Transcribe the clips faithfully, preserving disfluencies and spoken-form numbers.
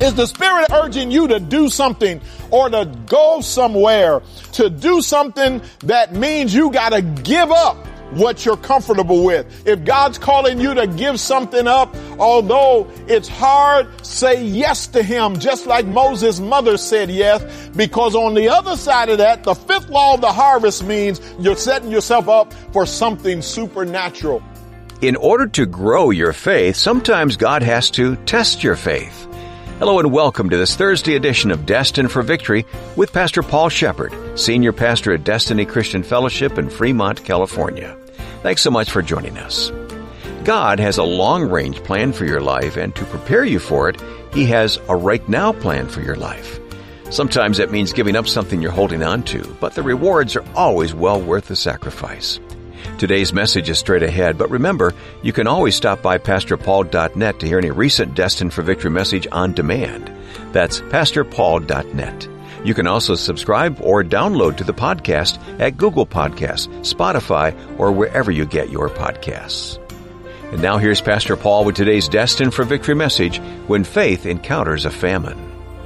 Is the Spirit urging you to do something or to go somewhere, to do something that means you got to give up what you're comfortable with? If God's calling you to give something up, although it's hard, say yes to Him, just like Moses' mother said yes, because on the other side of that, the fifth law of the harvest means you're setting yourself up for something supernatural. In order to grow your faith, sometimes God has to test your faith. Hello and welcome to this Thursday edition of Destined for Victory with Pastor Paul Shepard, Senior Pastor at Destiny Christian Fellowship in Fremont, California. Thanks so much for joining us. God has a long-range plan for your life, and to prepare you for it, He has a right-now plan for your life. Sometimes that means giving up something you're holding on to, but the rewards are always well worth the sacrifice. Today's message is straight ahead, but remember, you can always stop by pastor paul dot net to hear any recent Destined for Victory message on demand. That's pastor paul dot net. You can also subscribe or download to the podcast at Google Podcasts, Spotify, or wherever you get your podcasts. And now here's Pastor Paul with today's Destined for Victory message, When Faith Encounters a Famine.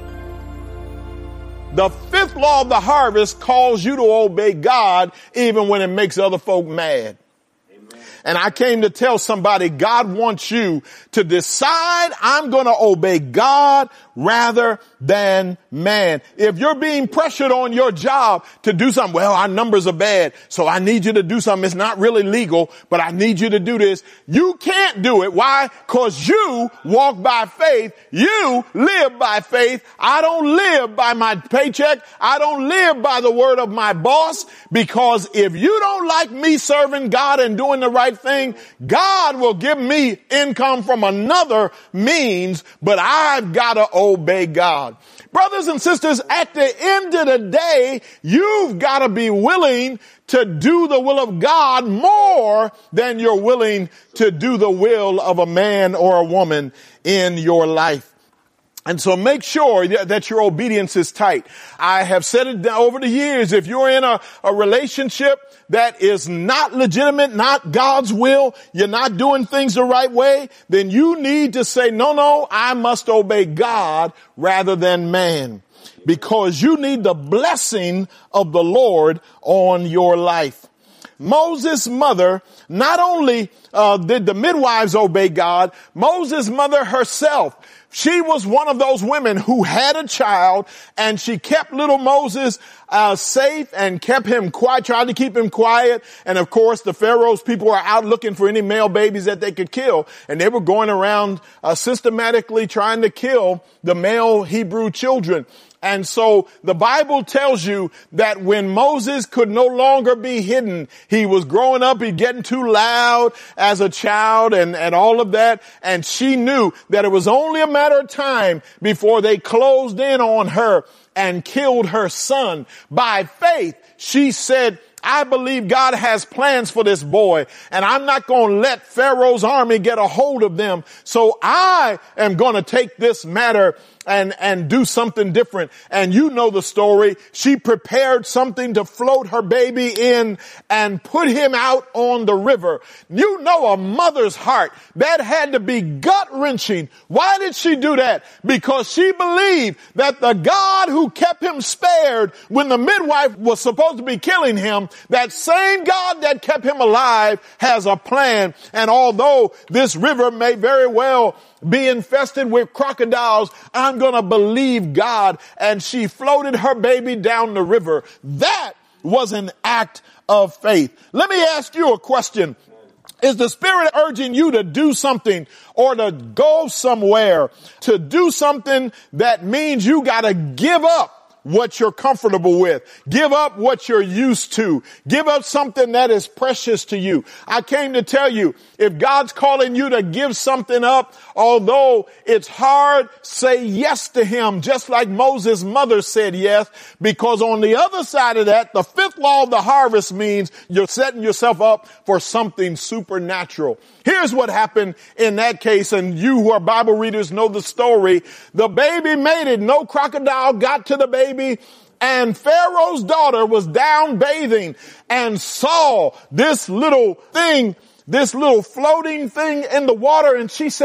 The fifth law of the harvest calls you to obey God even when it makes other folk mad. Amen. And I came to tell somebody, God wants you to decide, I'm going to obey God rather than man. If you're being pressured on your job to do something, well, our numbers are bad, so I need you to do something. It's not really legal, but I need you to do this. You can't do it. Why? Because you walk by faith. You live by faith. I don't live by my paycheck. I don't live by the word of my boss, because if you don't like me serving God and doing the right thing, God will give me income from another means, but I've got to obey God. Brothers and sisters, at the end of the day, you've got to be willing to do the will of God more than you're willing to do the will of a man or a woman in your life. And so make sure that your obedience is tight. I have said it over the years, if you're in a, a relationship that is not legitimate, not God's will, you're not doing things the right way, then you need to say, no, no, I must obey God rather than man, because you need the blessing of the Lord on your life. Moses' mother, not only uh, did the midwives obey God, Moses' mother herself, she was one of those women who had a child, and she kept little Moses uh safe and kept him quiet, tried to keep him quiet. And of course, the Pharaoh's people were out looking for any male babies that they could kill, and they were going around uh, systematically trying to kill the male Hebrew children. And so the Bible tells you that when Moses could no longer be hidden, he was growing up, he getting too loud as a child and, and all of that. And she knew that it was only a matter of time before they closed in on her and killed her son. By faith, she said, I believe God has plans for this boy, and I'm not going to let Pharaoh's army get a hold of them. So I am going to take this matter and, and do something different. And you know the story. She prepared something to float her baby in and put him out on the river. You know a mother's heart. That had to be gut-wrenching. Why did she do that? Because she believed that the God who kept him spared when the midwife was supposed to be killing him, that same God that kept him alive has a plan. And although this river may very well be infested with crocodiles, I'm going to believe God. And she floated her baby down the river. That was an act of faith. Let me ask you a question. Is the Spirit urging you to do something or to go somewhere, to do something that means you got to give up what you're comfortable with? Give up what you're used to. Give up something that is precious to you. I came to tell you, if God's calling you to give something up, although it's hard, say yes to Him, just like Moses' mother said yes, because on the other side of that, the fifth law of the harvest means you're setting yourself up for something supernatural. Here's what happened in that case, and you who are Bible readers know the story. The baby made it. No crocodile got to the baby. And Pharaoh's daughter was down bathing and saw this little thing, this little floating thing in the water. And she said,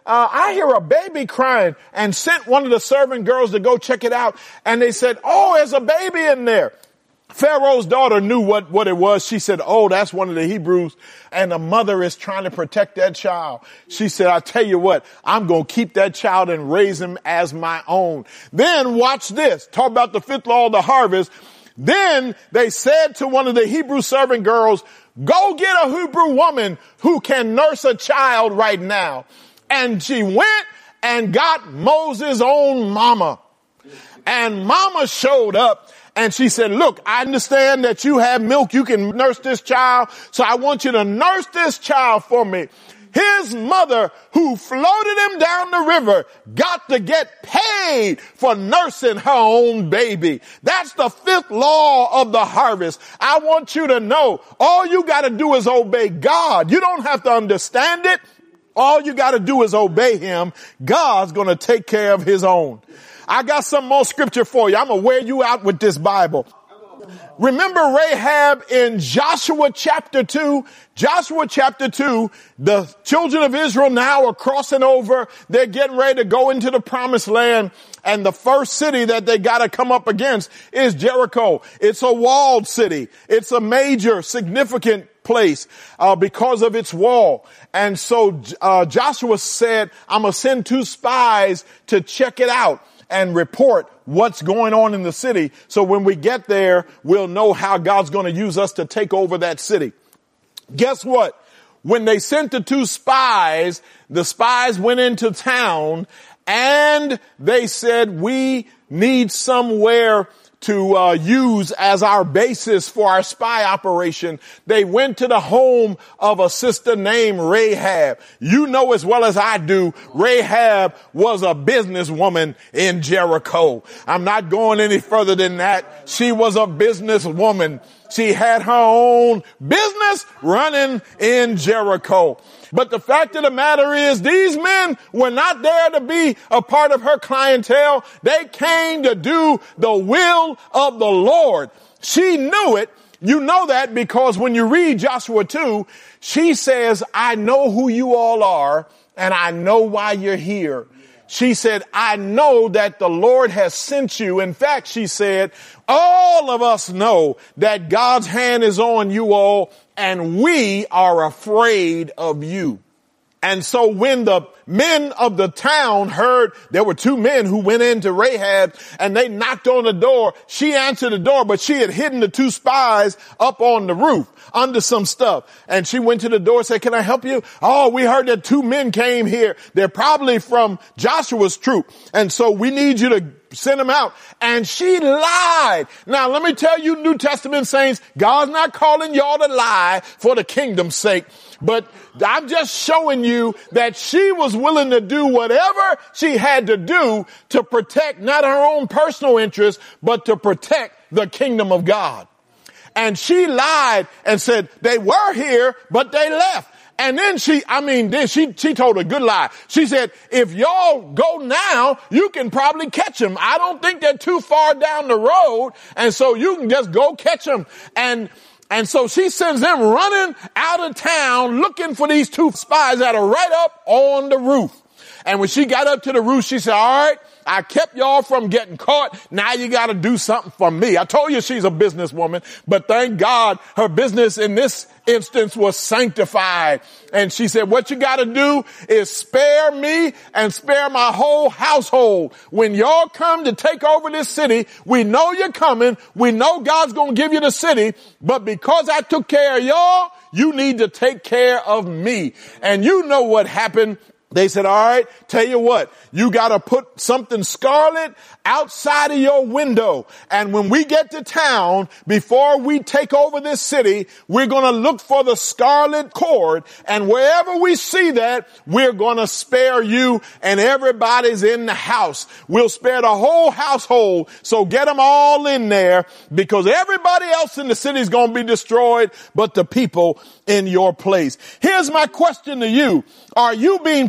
uh, I hear a baby crying, and sent one of the servant girls to go check it out. And they said, oh, there's a baby in there. Pharaoh's daughter knew what, what it was. She said, oh, that's one of the Hebrews. And the mother is trying to protect that child. She said, I tell you what, I'm going to keep that child and raise him as my own. Then watch this. Talk about the fifth law of the harvest. Then they said to one of the Hebrew servant girls, go get a Hebrew woman who can nurse a child right now. And she went and got Moses' own mama. And mama showed up. And she said, look, I understand that you have milk. You can nurse this child. So I want you to nurse this child for me. His mother, who floated him down the river, got to get paid for nursing her own baby. That's the fifth law of the harvest. I want you to know, all you got to do is obey God. You don't have to understand it. All you got to do is obey him. God's going to take care of his own. I got some more scripture for you. I'm going to wear you out with this Bible. Remember Rahab in Joshua chapter two? Joshua chapter two, the children of Israel now are crossing over. They're getting ready to go into the promised land. And the first city that they got to come up against is Jericho. It's a walled city. It's a major, significant place uh, because of its wall. And so uh, Joshua said, I'm going to send two spies to check it out and report what's going on in the city. So when we get there, we'll know how God's going to use us to take over that city. Guess what? When they sent the two spies, the spies went into town and they said, we need somewhere to uh, use as our basis for our spy operation. They went to the home of a sister named Rahab. You know as well as I do, Rahab was a businesswoman in Jericho. I'm not going any further than that. She was a businesswoman. She had her own business running in Jericho. But the fact of the matter is, these men were not there to be a part of her clientele. They came to do the will of the Lord. She knew it. You know that because when you read Joshua two, she says, I know who you all are and I know why you're here. She said, I know that the Lord has sent you. In fact, she said, all of us know that God's hand is on you all and we are afraid of you. And so when the men of the town heard, there were two men who went into Rahab and they knocked on the door. She answered the door, but she had hidden the two spies up on the roof under some stuff. And she went to the door and said, can I help you? Oh, we heard that two men came here. They're probably from Joshua's troop. And so we need you to send them out. And she lied. Now, let me tell you, New Testament saints, God's not calling y'all to lie for the kingdom's sake. But I'm just showing you that she was willing to do whatever she had to do to protect not her own personal interests, but to protect the kingdom of God. And she lied and said they were here, but they left. And then she, I mean, then she, she told a good lie. She said, if y'all go now, you can probably catch them. I don't think they're too far down the road. And so you can just go catch them. And And so she sends them running out of town looking for these two spies that are right up on the roof. And when she got up to the roof, she said, all right, I kept y'all from getting caught. Now you got to do something for me. I told you she's a businesswoman, but thank God her business in this instance was sanctified. And she said, what you got to do is spare me and spare my whole household. When y'all come to take over this city, we know you're coming. We know God's going to give you the city, but because I took care of y'all, you need to take care of me. And you know what happened. They said, all right, tell you what, you got to put something scarlet outside of your window. And when we get to town, before we take over this city, we're going to look for the scarlet cord. And wherever we see that, we're going to spare you and everybody's in the house. We'll spare the whole household. So get them all in there because everybody else in the city is going to be destroyed, but the people in your place. Here's my question to you. Are you being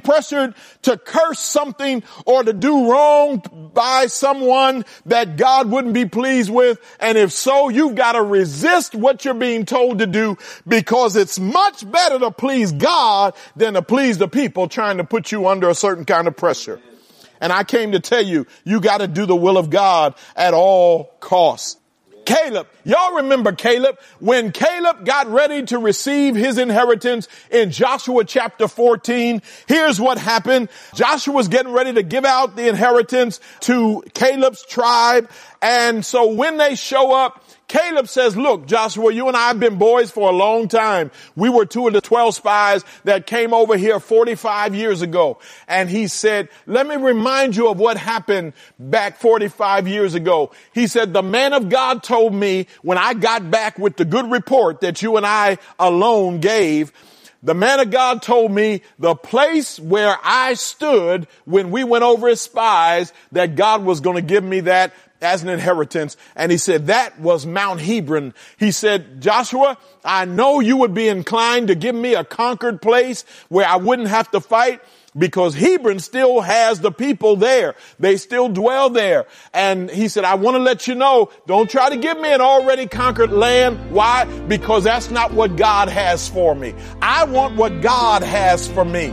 pressured to curse something or to do wrong by someone that God wouldn't be pleased with? And if so, you've got to resist what you're being told to do, because it's much better to please God than to please the people trying to put you under a certain kind of pressure. And I came to tell you, you got to do the will of God at all costs. Caleb, y'all remember Caleb? When Caleb got ready to receive his inheritance in Joshua chapter fourteen, here's what happened. Joshua was getting ready to give out the inheritance to Caleb's tribe. And so when they show up, Caleb says, look, Joshua, you and I have been boys for a long time. We were two of the twelve spies that came over here forty-five years ago. And he said, let me remind you of what happened back forty-five years ago. He said, the man of God told me when I got back with the good report that you and I alone gave, the man of God told me the place where I stood when we went over as spies, that God was going to give me that as an inheritance. And he said, that was Mount Hebron. He said, Joshua, I know you would be inclined to give me a conquered place where I wouldn't have to fight, because Hebron still has the people there. They still dwell there. And he said, I want to let you know, don't try to give me an already conquered land. Why? Because that's not what God has for me. I want what God has for me.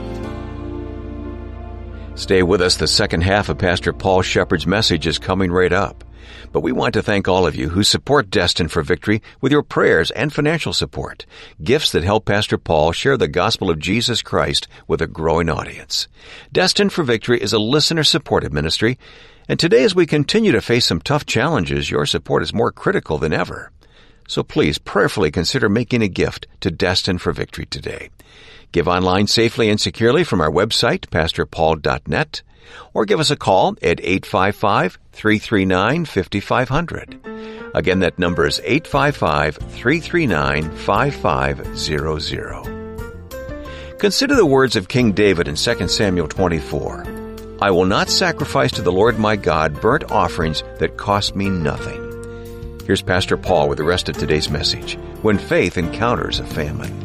Stay with us. The second half of Pastor Paul Shepard's message is coming right up. But we want to thank all of you who support Destined for Victory with your prayers and financial support, gifts that help Pastor Paul share the gospel of Jesus Christ with a growing audience. Destined for Victory is a listener-supported ministry, and today as we continue to face some tough challenges, your support is more critical than ever. So please prayerfully consider making a gift to Destined for Victory today. Give online safely and securely from our website, pastor paul dot net, or give us a call at eight five five, three three nine, five five zero zero. Again, that number is eight five five, three three nine, five five zero zero. Consider the words of King David in Second Samuel twenty-four. I will not sacrifice to the Lord my God burnt offerings that cost me nothing. Here's Pastor Paul with the rest of today's message, When Faith Encounters a Famine.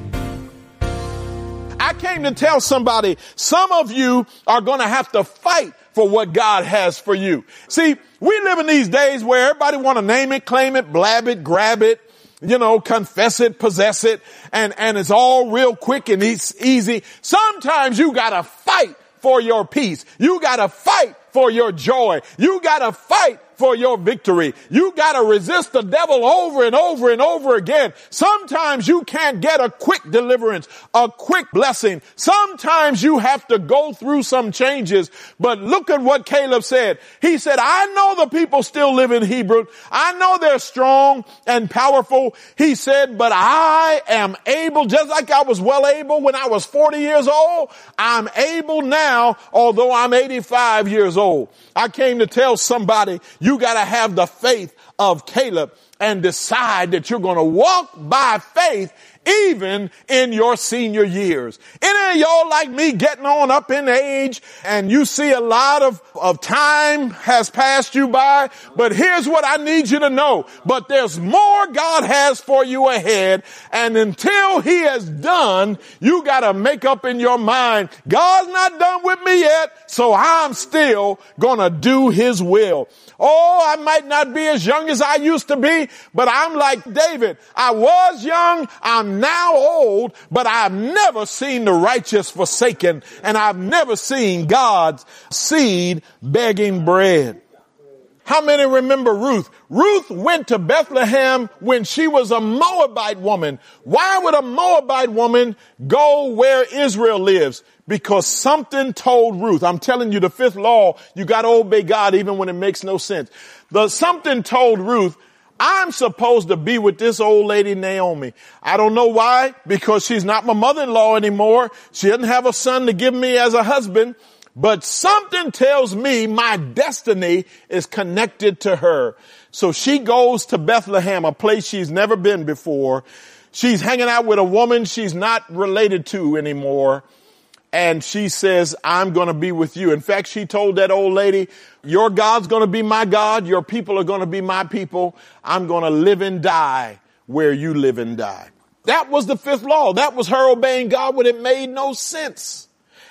I came to tell somebody, some of you are going to have to fight for what God has for you. See, we live in these days where everybody want to name it, claim it, blab it, grab it, you know, confess it, possess it, and, and it's all real quick and it's easy. Sometimes you got to fight for your peace. You got to fight for your joy. You got to fight for your victory. You got to resist the devil over and over and over again. Sometimes you can't get a quick deliverance, a quick blessing. Sometimes you have to go through some changes. But look at what Caleb said. He said, I know the people still live in Hebron. I know they're strong and powerful. He said, but I am able, just like I was well able when I was forty years old, I'm able now, although I'm eighty-five years old. I came to tell somebody, you got to have the faith of Caleb and decide that you're going to walk by faith even in your senior years. Any of y'all like me getting on up in age and you see a lot of, of time has passed you by, but here's what I need you to know. But there's more God has for you ahead, and until he has done, you got to make up in your mind, God's not done with me yet, so I'm still going to do his will. Oh, I might not be as young as I used to be, but I'm like David. I was young, I'm now old, but I've never seen the righteous forsaken, and I've never seen God's seed begging bread. How many remember Ruth? Ruth went to Bethlehem when she was a Moabite woman. Why would a Moabite woman go where Israel lives? Because something told Ruth. I'm telling you, the fifth law, you got to obey God even when it makes no sense. The something told Ruth, I'm supposed to be with this old lady Naomi. I don't know why, because she's not my mother-in-law anymore. She doesn't have a son to give me as a husband. But something tells me my destiny is connected to her. So she goes to Bethlehem, a place she's never been before. She's hanging out with a woman she's not related to anymore. And she says, I'm going to be with you. In fact, she told that old lady, your God's going to be my God. Your people are going to be my people. I'm going to live and die where you live and die. That was the fifth law. That was her obeying God when it made no sense.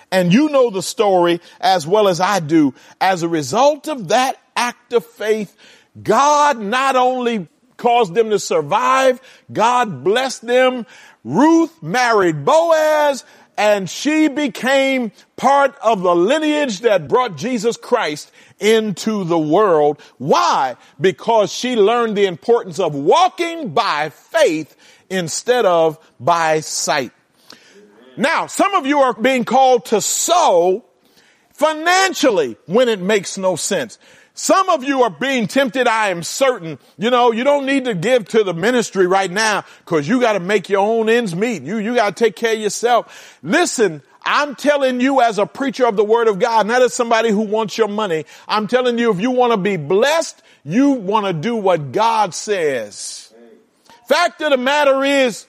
And you know the story as well as I do. As a result of that act of faith, God not only caused them to survive, God blessed them. Ruth married Boaz, and she became part of the lineage that brought Jesus Christ into the world. Why? Because she learned the importance of walking by faith instead of by sight. Now, some of you are being called to sow financially when it makes no sense. Some of you are being tempted, I am certain. You know, you don't need to give to the ministry right now because you got to make your own ends meet. You, you got to take care of yourself. Listen, I'm telling you as a preacher of the word of God, not as somebody who wants your money. I'm telling you, if you want to be blessed, you want to do what God says. Fact of the matter is,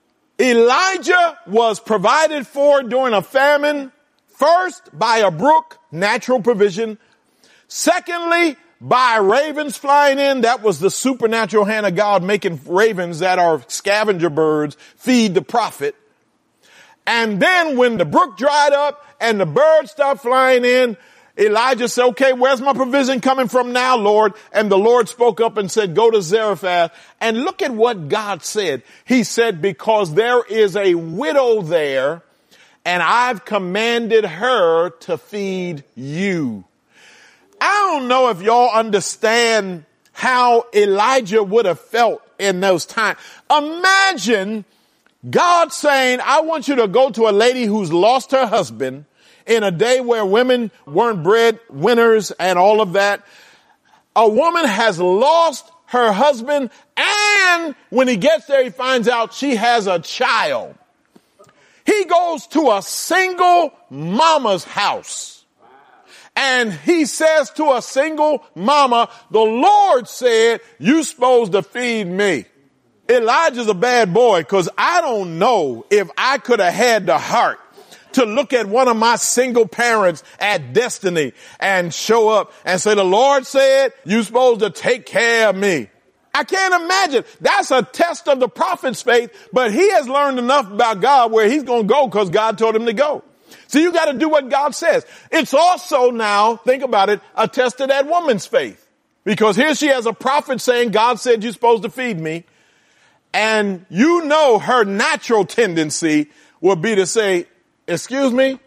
Elijah was provided for during a famine, first by a brook, natural provision. Secondly, by ravens flying in. That was the supernatural hand of God making ravens that are scavenger birds feed the prophet. And then when the brook dried up and the birds stopped flying in, Elijah said, okay, where's my provision coming from now, Lord? And the Lord spoke up and said, go to Zarephath. And look at what God said. He said, because there is a widow there and I've commanded her to feed you. I don't know if y'all understand how Elijah would have felt in those times. Imagine God saying, I want you to go to a lady who's lost her husband in a day where women weren't breadwinners and all of that. A woman has lost her husband, and when he gets there, he finds out she has a child. He goes to a single mama's house, and he says to a single mama, the Lord said, you supposed to feed me. Elijah's a bad boy, because I don't know if I could have had the heart to look at one of my single parents at Destiny and show up and say, the Lord said you're supposed to take care of me. I can't imagine. That's a test of the prophet's faith, but he has learned enough about God where he's going to go because God told him to go. So you got to do what God says. It's also now, think about it, a test of that woman's faith, because here she has a prophet saying, God said you're supposed to feed me. And you know her natural tendency would be to say, excuse me?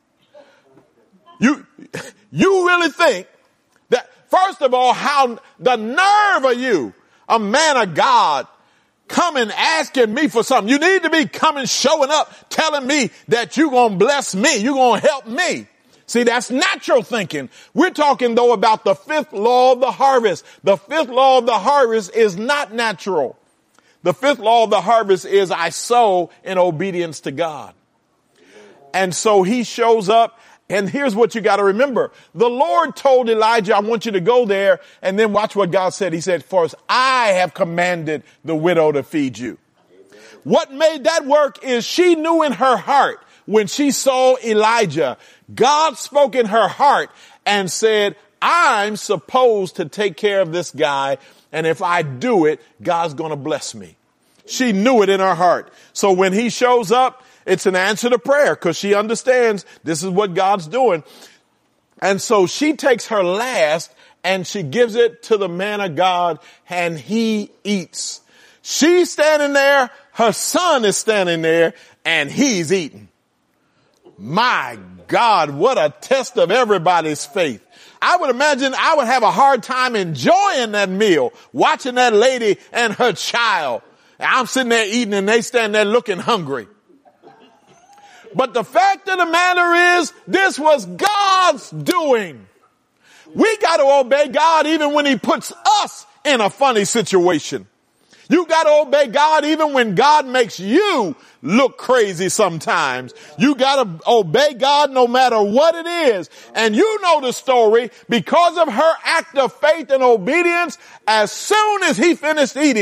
You, you really think that, first of all, how the nerve of you, a man of God, coming asking me for something. You need to be coming, showing up, telling me that you're going to bless me. You're going to help me. See, that's natural thinking. We're talking, though, about the fifth law of the harvest. The fifth law of the harvest is not natural. The fifth law of the harvest is I sow in obedience to God. And so he shows up, and here's what you got to remember. The Lord told Elijah, I want you to go there, and then watch what God said. He said, first, I have commanded the widow to feed you. What made that work is she knew in her heart when she saw Elijah, God spoke in her heart and said, I'm supposed to take care of this guy, and if I do it, God's going to bless me. She knew it in her heart. So when he shows up, it's an answer to prayer because she understands this is what God's doing. And so she takes her last and she gives it to the man of God, and he eats. She's standing there. Her son is standing there, and he's eating. My God, what a test of everybody's faith. I would imagine I would have a hard time enjoying that meal, watching that lady and her child. I'm sitting there eating, and they stand there looking hungry. But the fact of the matter is, this was God's doing. We got to obey God even when he puts us in a funny situation. You got to obey God even when God makes you look crazy sometimes. You got to obey God no matter what it is. And you know the story. Because of her act of faith and obedience, as soon as he finished eating,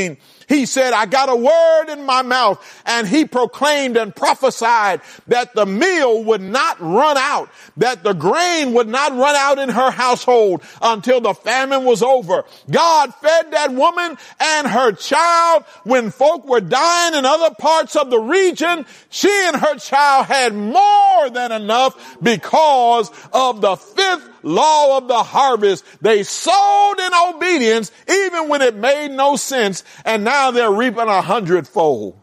He said, I got a word in my mouth, and he proclaimed and prophesied that the meal would not run out, that the grain would not run out in her household until the famine was over. God fed that woman and her child when folk were dying in other parts of the region. She and her child had more than enough because of the fifth law of the harvest. They sowed in obedience even when it made no sense, and now they're reaping a hundredfold.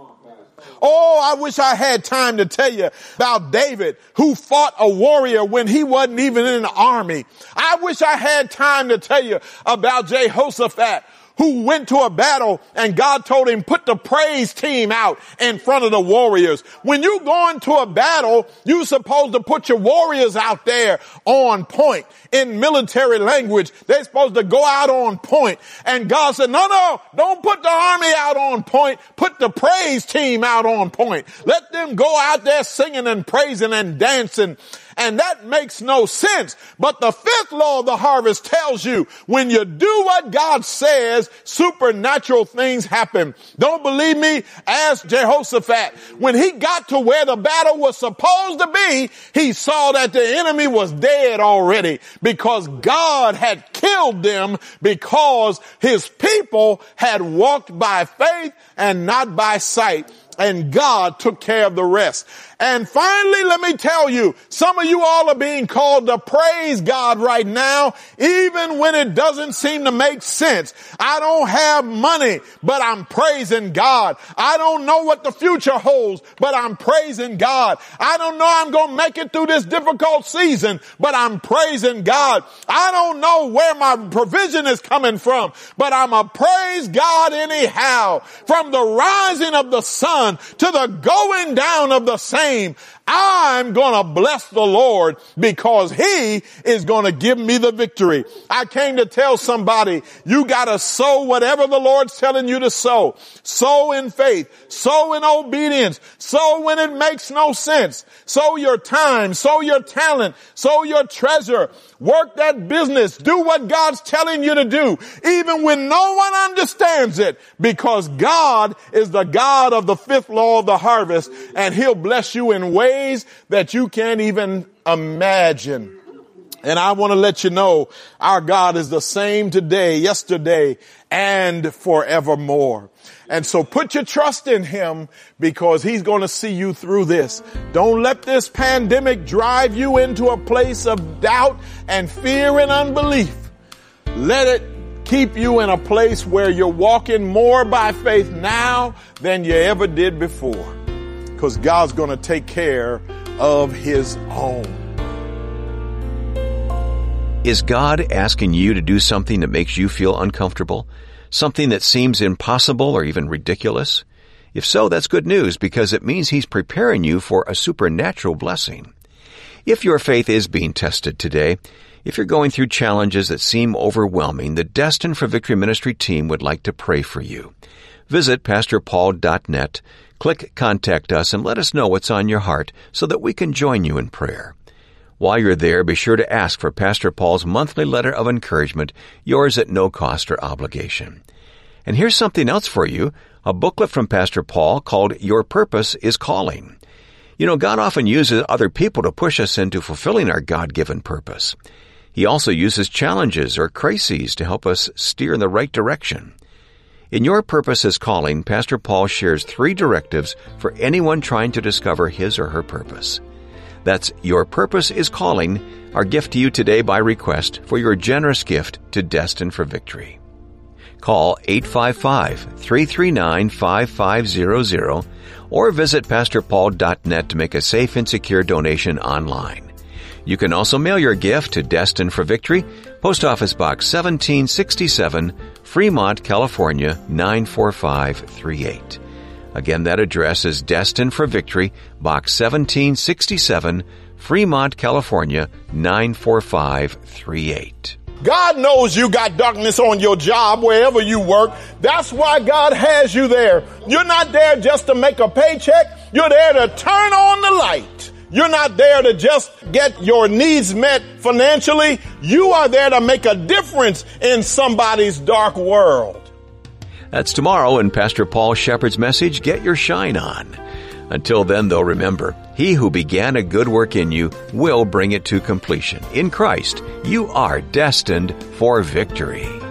Oh, I wish I had time to tell you about David, who fought a warrior when he wasn't even in the army. I wish I had time to tell you about Jehoshaphat, who went to a battle and God told him, put the praise team out in front of the warriors. When you go into a battle, you're supposed to put your warriors out there on point. In military language, they're supposed to go out on point. And God said, no, no, don't put the army out on point. Put the praise team out on point. Let them go out there singing and praising and dancing. And that makes no sense. But the fifth law of the harvest tells you when you do what God says, supernatural things happen. Don't believe me? Ask Jehoshaphat. When he got to where the battle was supposed to be, he saw that the enemy was dead already because God had killed them because his people had walked by faith and not by sight. And God took care of the rest. And finally, let me tell you, some of you all are being called to praise God right now, even when it doesn't seem to make sense. I don't have money, but I'm praising God. I don't know what the future holds, but I'm praising God. I don't know I'm going to make it through this difficult season, but I'm praising God. I don't know where my provision is coming from, but I'm a praise God anyhow. From the rising of the sun to the going down of the same, I'm going to bless the Lord because he is going to give me the victory. I came to tell somebody, you got to sow whatever the Lord's telling you to sow. Sow in faith, sow in obedience, sow when it makes no sense. Sow your time, sow your talent, sow your treasure. Work that business. Do what God's telling you to do, even when no one understands it, because God is the God of the fifth law of the harvest, and he'll bless you in ways that you can't even imagine. And I want to let you know our God is the same today, yesterday, and forevermore. And so put your trust in him because he's going to see you through this. Don't let this pandemic drive you into a place of doubt and fear and unbelief. Let it keep you in a place where you're walking more by faith now than you ever did before, because God's going to take care of his own. Is God asking you to do something that makes you feel uncomfortable? Something that seems impossible or even ridiculous? If so, that's good news because it means he's preparing you for a supernatural blessing. If your faith is being tested today, if you're going through challenges that seem overwhelming, the Destined for Victory Ministry team would like to pray for you. Visit pastor paul dot net, click Contact Us, and let us know what's on your heart so that we can join you in prayer. While you're there, be sure to ask for Pastor Paul's monthly letter of encouragement, yours at no cost or obligation. And here's something else for you, a booklet from Pastor Paul called Your Purpose is Calling. You know, God often uses other people to push us into fulfilling our God-given purpose. He also uses challenges or crises to help us steer in the right direction. In Your Purpose is Calling, Pastor Paul shares three directives for anyone trying to discover his or her purpose. That's Your Purpose is Calling, our gift to you today by request for your generous gift to Destined for Victory. Call eight five five, three three nine, five five zero zero or visit pastor paul dot net to make a safe and secure donation online. You can also mail your gift to Destined for Victory, Post Office Box seventeen sixty-seven, Fremont, California, nine four five three eight. Again, that address is Destined for Victory, Box seventeen sixty-seven, Fremont, California, nine four five three eight. God knows you got darkness on your job wherever you work. That's why God has you there. You're not there just to make a paycheck. You're there to turn on the light. You're not there to just get your needs met financially. You are there to make a difference in somebody's dark world. That's tomorrow in Pastor Paul Shepherd's message, Get Your Shine On. Until then, though, remember, he who began a good work in you will bring it to completion. In Christ, you are destined for victory.